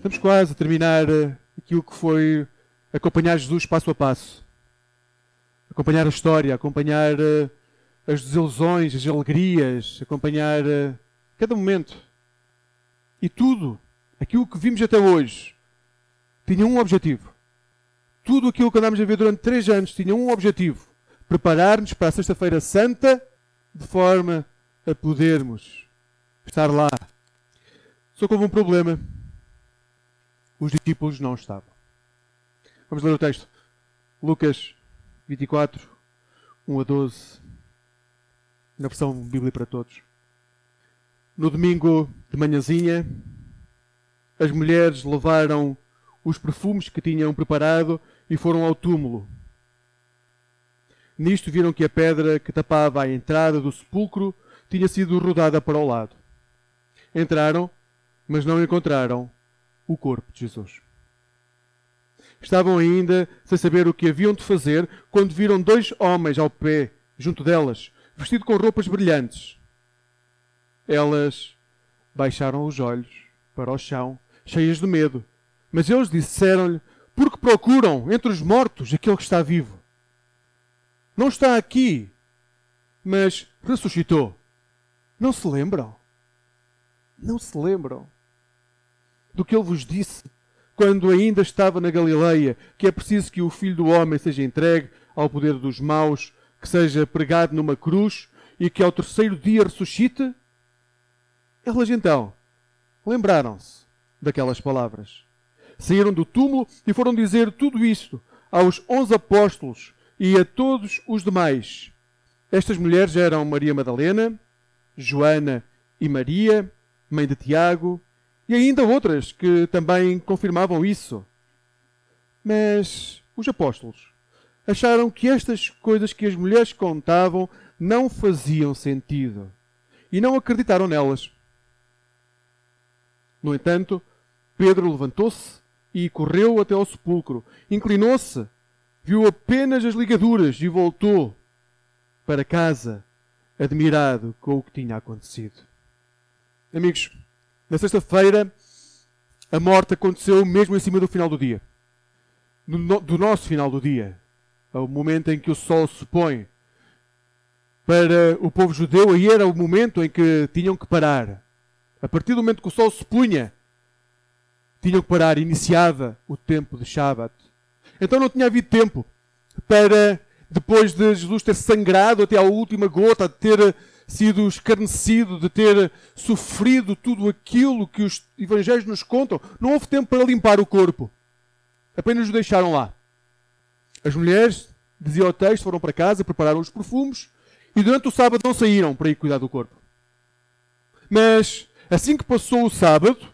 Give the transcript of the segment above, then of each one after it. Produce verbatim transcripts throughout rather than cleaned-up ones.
Estamos quase a terminar aquilo que foi acompanhar Jesus passo a passo. Acompanhar a história, acompanhar as desilusões, as alegrias, acompanhar cada momento. E tudo, aquilo que vimos até hoje, tinha um objetivo. Tudo aquilo que andámos a ver durante três anos tinha um objetivo. Preparar-nos para a Sexta-feira Santa de forma a podermos estar lá. Só que houve um problema. Os discípulos não estavam. Vamos ler o texto. Lucas vinte e quatro, um a doze, na versão Bíblia para Todos. No domingo de manhãzinha, as mulheres levaram os perfumes que tinham preparado e foram ao túmulo. Nisto viram que a pedra que tapava a entrada do sepulcro tinha sido rodada para o lado. Entraram, mas não encontraram o corpo de Jesus. Estavam ainda sem saber o que haviam de fazer quando viram dois homens ao pé, junto delas, vestidos com roupas brilhantes. Elas baixaram os olhos para o chão, cheias de medo. Mas eles disseram-lhe: por que procuram entre os mortos aquele que está vivo? Não está aqui, mas ressuscitou. Não se lembram? Não se lembram do que ele vos disse quando ainda estava na Galileia, que é preciso que o Filho do Homem seja entregue ao poder dos maus, que seja pregado numa cruz e que ao terceiro dia ressuscite? Elas então lembraram-se daquelas palavras. Saíram do túmulo e foram dizer tudo isto aos onze apóstolos e a todos os demais. Estas mulheres eram Maria Madalena, Joana e Maria, mãe de Tiago, e ainda outras que também confirmavam isso. Mas os apóstolos acharam que estas coisas que as mulheres contavam não faziam sentido e não acreditaram nelas. No entanto, Pedro levantou-se e correu até ao sepulcro. Inclinou-se, viu apenas as ligaduras e voltou para casa, admirado com o que tinha acontecido. Amigos, na sexta-feira, a morte aconteceu mesmo em cima do final do dia. Do, do nosso final do dia. Ao momento em que o sol se põe. Para o povo judeu, aí era o momento em que tinham que parar. A partir do momento que o sol se punha, tinham que parar. Iniciava o tempo de Shabat. Então não tinha havido tempo para, depois de Jesus ter sangrado até à última gota, de ter sido escarnecido, de ter sofrido tudo aquilo que os evangelhos nos contam, não houve tempo para limpar o corpo. Apenas o deixaram lá. As mulheres, dizia o texto, foram para casa, prepararam os perfumes e durante o sábado não saíram para ir cuidar do corpo. Mas assim que passou o sábado,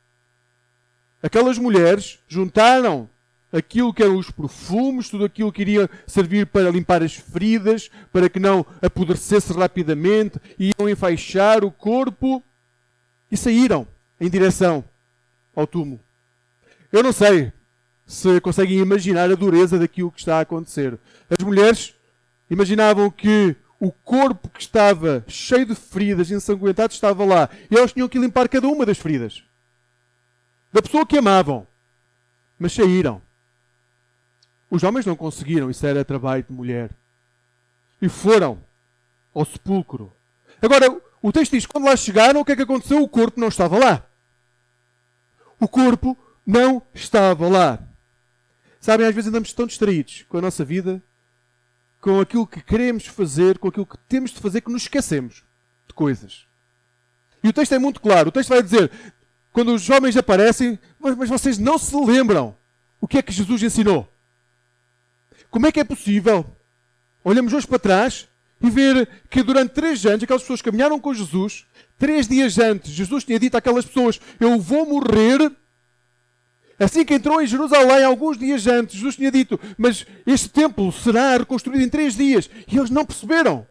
aquelas mulheres juntaram aquilo que eram os perfumes, tudo aquilo que iria servir para limpar as feridas, para que não apodrecesse rapidamente, iam enfaixar o corpo e saíram em direção ao túmulo. Eu não sei se conseguem imaginar a dureza daquilo que está a acontecer. As mulheres imaginavam que o corpo que estava cheio de feridas, ensanguentado, estava lá. E elas tinham que limpar cada uma das feridas. Da pessoa que amavam. Mas saíram. Os homens não conseguiram, isso era trabalho de mulher. E foram ao sepulcro. Agora, o texto diz, quando lá chegaram, o que é que aconteceu? O corpo não estava lá. O corpo não estava lá. Sabem, às vezes andamos tão distraídos com a nossa vida, com aquilo que queremos fazer, com aquilo que temos de fazer, que nos esquecemos de coisas. E o texto é muito claro. O texto vai dizer, quando os homens aparecem, mas, mas vocês não se lembram o que é que Jesus ensinou. Como é que é possível? Olhamos hoje para trás e ver que durante três anos aquelas pessoas caminharam com Jesus. Três dias antes, Jesus tinha dito àquelas pessoas, eu vou morrer. Assim que entrou em Jerusalém, alguns dias antes, Jesus tinha dito, mas este templo será reconstruído em três dias. E eles não perceberam.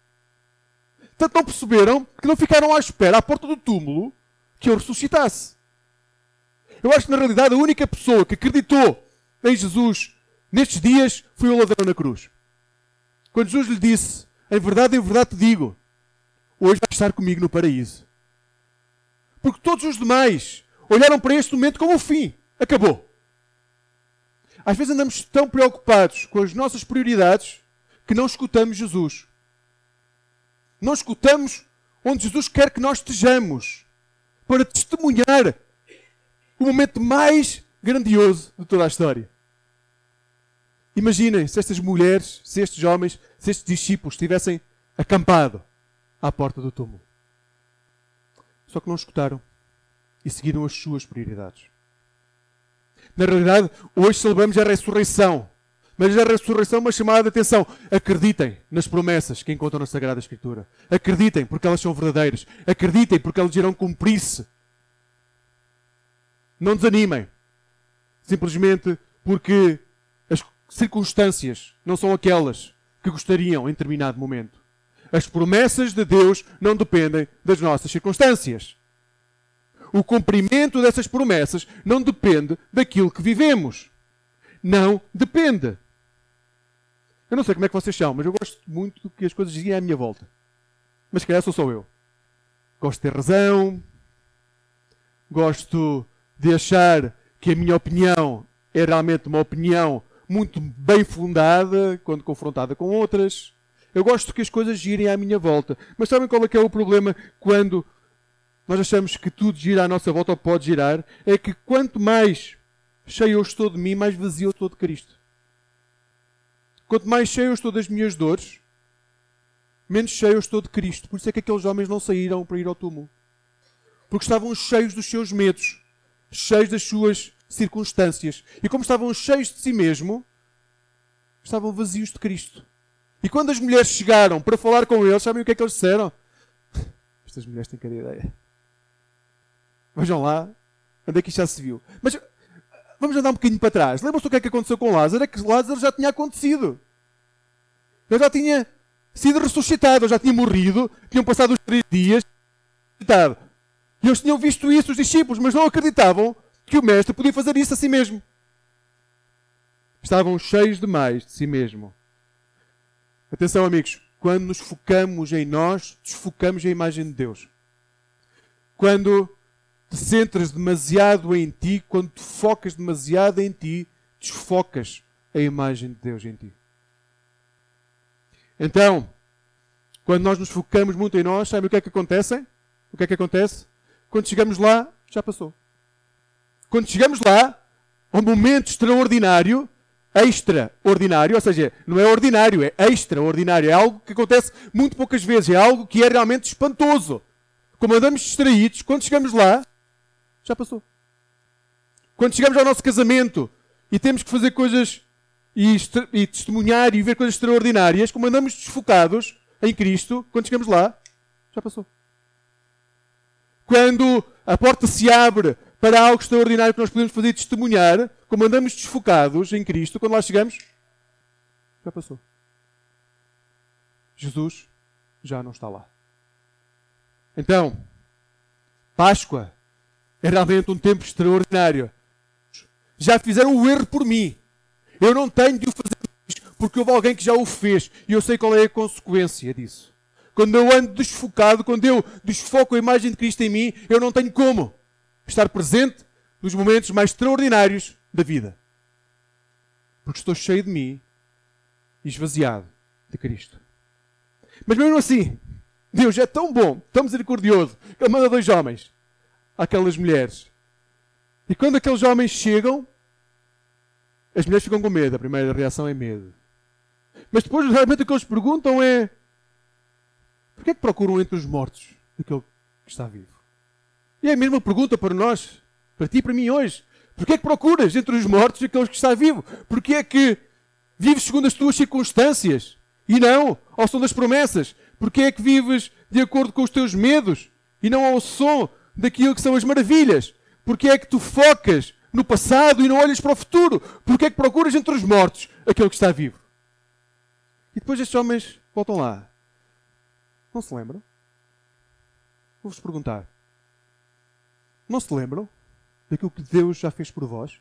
Tanto não perceberam que não ficaram à espera, à porta do túmulo, que ele ressuscitasse. Eu acho que na realidade a única pessoa que acreditou em Jesus nestes dias foi o ladrão na cruz. Quando Jesus lhe disse, em verdade, em verdade te digo, hoje vais estar comigo no paraíso. Porque todos os demais olharam para este momento como o fim. Acabou. Às vezes andamos tão preocupados com as nossas prioridades que não escutamos Jesus. Não escutamos onde Jesus quer que nós estejamos para testemunhar o momento mais grandioso de toda a história. Imaginem se estas mulheres, se estes homens, se estes discípulos tivessem acampado à porta do túmulo. Só que não escutaram e seguiram as suas prioridades. Na realidade, hoje celebramos a ressurreição. Mas a ressurreição é uma chamada de atenção. Acreditem nas promessas que encontram na Sagrada Escritura. Acreditem porque elas são verdadeiras. Acreditem porque elas irão cumprir-se. Não desanimem. Simplesmente porque as circunstâncias não são aquelas que gostariam em determinado momento. As promessas de Deus não dependem das nossas circunstâncias. O cumprimento dessas promessas não depende daquilo que vivemos. Não depende. Eu não sei como é que vocês são, mas eu gosto muito que as coisas girem à minha volta. Mas se calhar sou só eu. Gosto de ter razão. Gosto de achar que a minha opinião é realmente uma opinião muito bem fundada quando confrontada com outras. Eu gosto que as coisas girem à minha volta. Mas sabem qual é que é o problema quando nós achamos que tudo gira à nossa volta ou pode girar? É que quanto mais cheio eu estou de mim, mais vazio eu estou de Cristo. Quanto mais cheio eu estou das minhas dores, menos cheio eu estou de Cristo. Por isso é que aqueles homens não saíram para ir ao túmulo. Porque estavam cheios dos seus medos, cheios das suas circunstâncias. E como estavam cheios de si mesmo, estavam vazios de Cristo. E quando as mulheres chegaram para falar com eles, sabem o que é que eles disseram? Estas mulheres têm cada ideia. Vejam lá, onde é que isto já se viu. Mas vamos andar um bocadinho para trás. Lembram-se o que é que aconteceu com Lázaro? É que Lázaro já tinha acontecido. Ele já tinha sido ressuscitado, ele já tinha morrido, tinham passado os três dias, ressuscitado. E eles tinham visto isso, os discípulos, mas não acreditavam que o Mestre podia fazer isso a si mesmo. Estavam cheios demais de si mesmo. Atenção, amigos. Quando nos focamos em nós, desfocamos a imagem de Deus. Quando te centras demasiado em ti, quando te focas demasiado em ti, desfocas a imagem de Deus em ti. Então, quando nós nos focamos muito em nós, sabe o que é que acontece? O que é que acontece? Quando chegamos lá, já passou. Quando chegamos lá, um momento extraordinário, extraordinário, ou seja, não é ordinário, é extraordinário. É algo que acontece muito poucas vezes, é algo que é realmente espantoso. Como andamos distraídos, quando chegamos lá, já passou. Quando chegamos ao nosso casamento e temos que fazer coisas e, e testemunhar e ver coisas extraordinárias, como andamos desfocados em Cristo, quando chegamos lá, já passou. Quando a porta se abre para algo extraordinário que nós podemos fazer e testemunhar, como andamos desfocados em Cristo, quando lá chegamos, já passou. Jesus já não está lá. Então, Páscoa é realmente um tempo extraordinário. Já fizeram o erro por mim. Eu não tenho de o fazer porque houve alguém que já o fez e eu sei qual é a consequência disso. Quando eu ando desfocado, quando eu desfoco a imagem de Cristo em mim, eu não tenho como estar presente nos momentos mais extraordinários da vida. Porque estou cheio de mim e esvaziado de Cristo. Mas mesmo assim, Deus é tão bom, tão misericordioso, que Ele manda dois homens àquelas mulheres. E quando aqueles homens chegam, as mulheres ficam com medo. A primeira reação é medo. Mas depois, realmente, o que eles perguntam é: porquê é que procuram entre os mortos aquele que está vivo? E é a mesma pergunta para nós, para ti e para mim hoje. Porquê é que procuras entre os mortos aquele que está vivo? Porquê é que vives segundo as tuas circunstâncias e não ao som das promessas? Porquê é que vives de acordo com os teus medos e não ao som daquilo que são as maravilhas? Porquê é que tu focas no passado e não olhas para o futuro? Porquê é que procuras entre os mortos aquele que está vivo? E depois estes homens voltam lá. Não se lembram? Vou-vos perguntar. Não se lembram daquilo que Deus já fez por vós?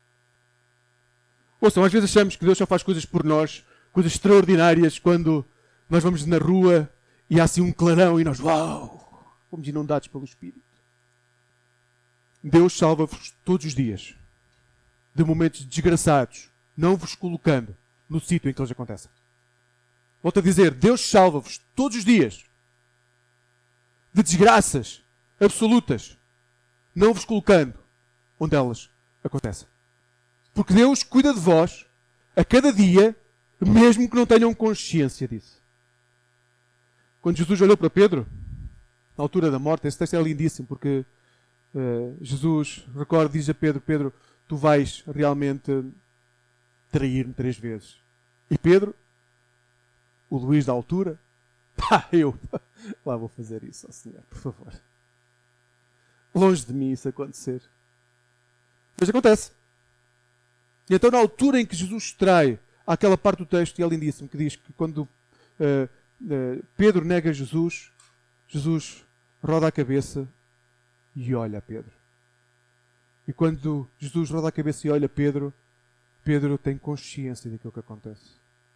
Ouçam, às vezes achamos que Deus só faz coisas por nós, coisas extraordinárias, quando nós vamos na rua e há assim um clarão e nós, uau, fomos inundados pelo Espírito. Deus salva-vos todos os dias de momentos desgraçados, não vos colocando no sítio em que eles acontecem. Volto a dizer, Deus salva-vos todos os dias de desgraças absolutas, não vos colocando onde elas acontecem. Porque Deus cuida de vós a cada dia, mesmo que não tenham consciência disso. Quando Jesus olhou para Pedro, na altura da morte, esse texto é lindíssimo, porque uh, Jesus, recorda, diz a Pedro, Pedro, tu vais realmente trair-me três vezes. E Pedro, o Luís da altura, pá, eu lá vou fazer isso, ó Senhor, por favor. Longe de mim isso acontecer. Mas acontece. E então, na altura em que Jesus trai aquela parte do texto, e é lindíssimo, que diz que quando uh, uh, Pedro nega Jesus, Jesus roda a cabeça e olha a Pedro. E quando Jesus roda a cabeça e olha a Pedro, Pedro tem consciência daquilo que acontece.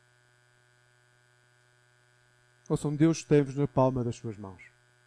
Ouçam, Deus tem-vos na palma das suas mãos.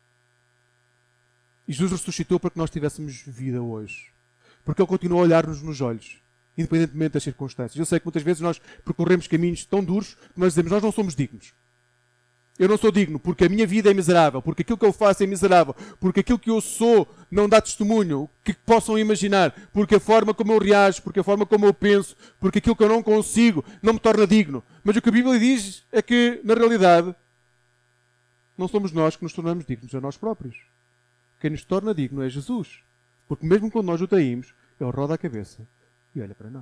E Jesus ressuscitou para que nós tivéssemos vida hoje. Porque Ele continua a olhar-nos nos olhos, independentemente das circunstâncias. Eu sei que muitas vezes nós percorremos caminhos tão duros que nós dizemos, nós não somos dignos. Eu não sou digno porque a minha vida é miserável, porque aquilo que eu faço é miserável, porque aquilo que eu sou não dá testemunho, o que possam imaginar, porque a forma como eu reajo, porque a forma como eu penso, porque aquilo que eu não consigo não me torna digno. Mas o que a Bíblia diz é que, na realidade, não somos nós que nos tornamos dignos a nós próprios. Quem nos torna digno é Jesus. Porque mesmo quando nós o traímos, Ele roda a cabeça e olha para nós.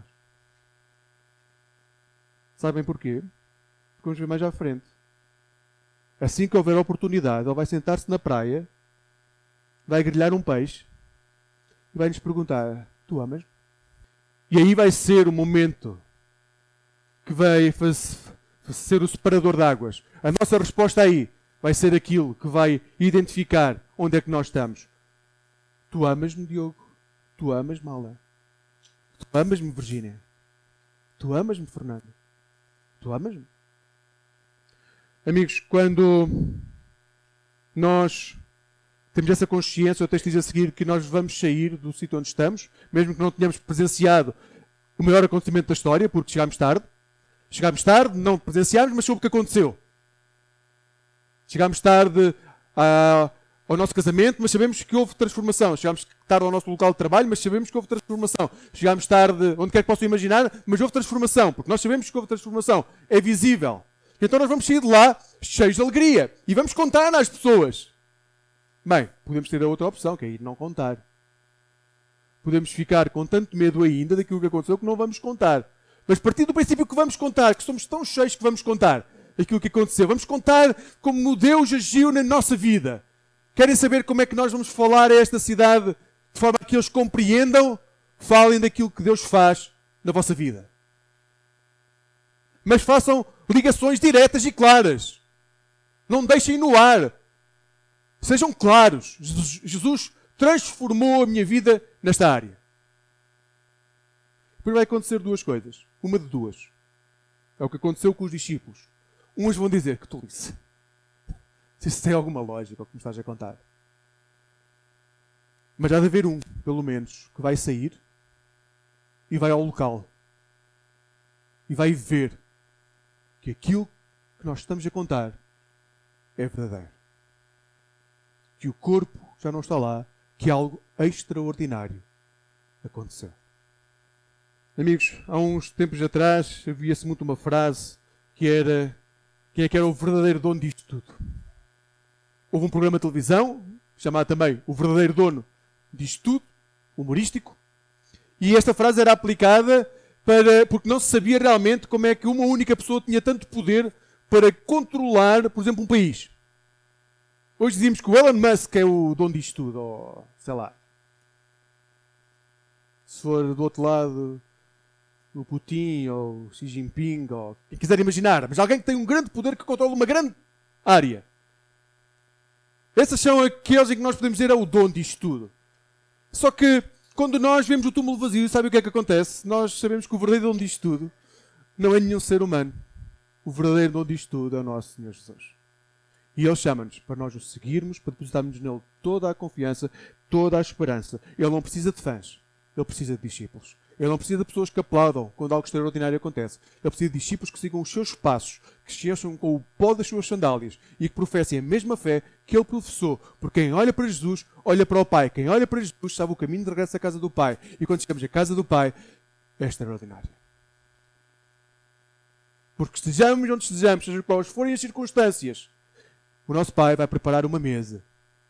Sabem porquê? Porque vamos ver mais à frente. Assim que houver oportunidade, Ele vai sentar-se na praia, vai grelhar um peixe e vai nos perguntar, tu amas? E aí vai ser o momento que vai ser o separador de águas. A nossa resposta aí vai ser aquilo que vai identificar onde é que nós estamos. Tu amas-me, Diogo? Tu amas-me, Ala? Tu amas-me, Virgínia? Tu amas-me, Fernando? Tu amas-me? Amigos, quando nós temos essa consciência, o texto diz a seguir que nós vamos sair do sítio onde estamos, mesmo que não tenhamos presenciado o maior acontecimento da história, porque chegámos tarde. Chegámos tarde, não presenciámos, mas soube o que aconteceu. Chegámos tarde a, ao nosso casamento, mas sabemos que houve transformação. Chegámos tarde ao nosso local de trabalho, mas sabemos que houve transformação. Chegámos tarde, onde quer que possam imaginar, mas houve transformação, porque nós sabemos que houve transformação. É visível. Então nós vamos sair de lá cheios de alegria e vamos contar às pessoas. Bem, podemos ter a outra opção, que é ir não contar. Podemos ficar com tanto medo ainda daquilo que aconteceu que não vamos contar. Mas a partir do princípio que vamos contar, que somos tão cheios que vamos contar aquilo que aconteceu, vamos contar como Deus agiu na nossa vida. Querem saber como é que nós vamos falar a esta cidade de forma que eles compreendam? Falem daquilo que Deus faz na vossa vida. Mas façam ligações diretas e claras. Não deixem no ar. Sejam claros. Jesus transformou a minha vida nesta área. Depois vai acontecer duas coisas. Uma de duas. É o que aconteceu com os discípulos. Uns vão dizer que tolice. Se isso tem alguma lógica, o que me estás a contar. Mas há de haver um, pelo menos, que vai sair e vai ao local. E vai ver que aquilo que nós estamos a contar é verdadeiro. Que o corpo já não está lá, que algo extraordinário aconteceu. Amigos, há uns tempos atrás havia-se muito uma frase que era: quem é que era o verdadeiro dono disto tudo? Houve um programa de televisão, chamado também O Verdadeiro Dono disto tudo, humorístico, e esta frase era aplicada para, porque não se sabia realmente como é que uma única pessoa tinha tanto poder para controlar, por exemplo, um país. Hoje dizíamos que o Elon Musk é o dono disto tudo, ou sei lá. Se for do outro lado, o Putin ou o Xi Jinping, ou quem quiser imaginar, mas alguém que tem um grande poder que controla uma grande área. Esses são aqueles em que nós podemos dizer é o dono disto tudo. Só que quando nós vemos o túmulo vazio, sabe o que é que acontece? Nós sabemos que o verdadeiro dono disto tudo não é nenhum ser humano. O verdadeiro dono disto tudo é o nosso Senhor Jesus. E Ele chama-nos para nós o seguirmos, para depositarmos nele toda a confiança, toda a esperança. Ele não precisa de fãs. Ele precisa de discípulos. Ele não precisa de pessoas que aplaudam quando algo extraordinário acontece. Ele precisa de discípulos que sigam os seus passos, que se encham com o pó das suas sandálias e que professem a mesma fé que ele professou. Porque quem olha para Jesus, olha para o Pai. Quem olha para Jesus sabe o caminho de regresso à casa do Pai. E quando chegamos à casa do Pai, é extraordinário. Porque estejamos onde estejamos, seja quais forem as circunstâncias, o nosso Pai vai preparar uma mesa.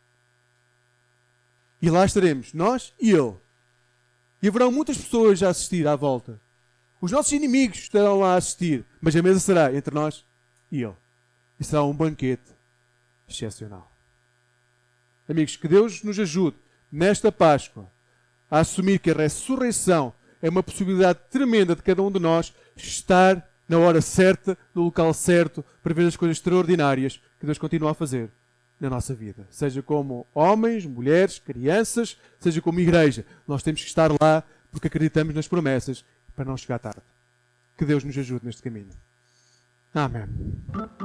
E lá estaremos, nós e Ele. E haverão muitas pessoas a assistir à volta. Os nossos inimigos estarão lá a assistir, mas a mesa será entre nós e Ele. E será um banquete excepcional. Amigos, que Deus nos ajude nesta Páscoa a assumir que a ressurreição é uma possibilidade tremenda de cada um de nós estar na hora certa, no local certo, para ver as coisas extraordinárias que Deus continua a fazer na nossa vida. Seja como homens, mulheres, crianças, seja como igreja. Nós temos que estar lá porque acreditamos nas promessas para não chegar tarde. Que Deus nos ajude neste caminho. Amém.